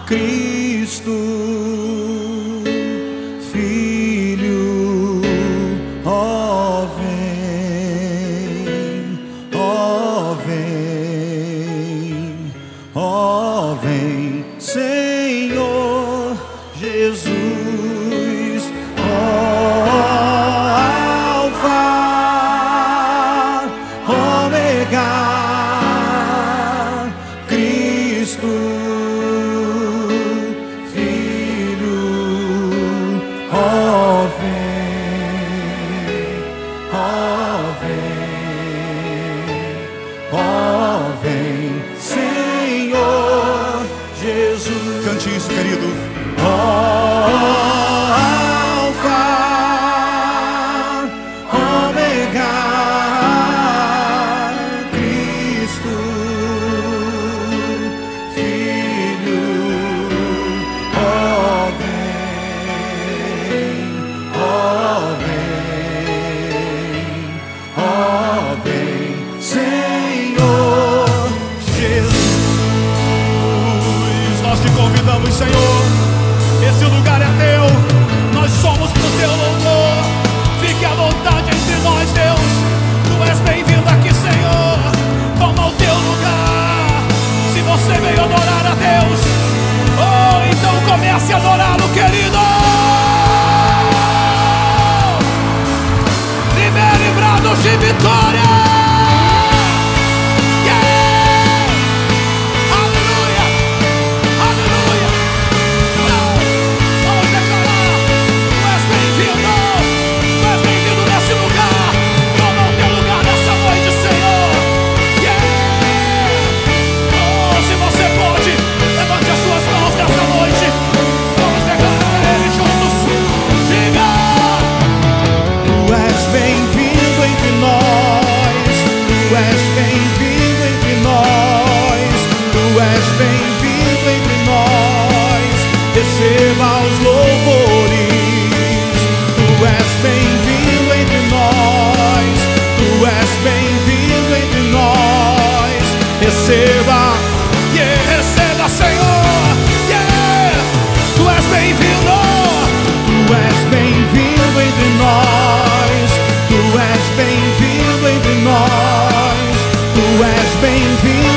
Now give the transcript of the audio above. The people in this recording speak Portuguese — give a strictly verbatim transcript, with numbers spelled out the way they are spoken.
Cristo, Filho, ó vem, ó vem, ó vem, Senhor Jesus, ó Alfa, Ômega, Cristo, cante isso, querido. Ó Alfa, Ômega, Cristo, Filho, ó vem, ó vem, ó vem, Senhor Jesus. Convidamos, Senhor, esse lugar é teu, nós somos pro teu louvor. Fique à vontade entre nós, Deus. Tu és bem-vindo aqui, Senhor. Toma o teu lugar. Se você veio adorar a Deus, oh, então comece a adorá-lo, querido. Libere brados de vitória. Receba os louvores. Tu és bem-vindo entre nós. Tu és bem-vindo entre nós. Receba, yeah, receba, Senhor, yeah. Tu és bem-vindo. Tu és bem-vindo entre nós. Tu és bem-vindo entre nós. Tu és bem-vindo.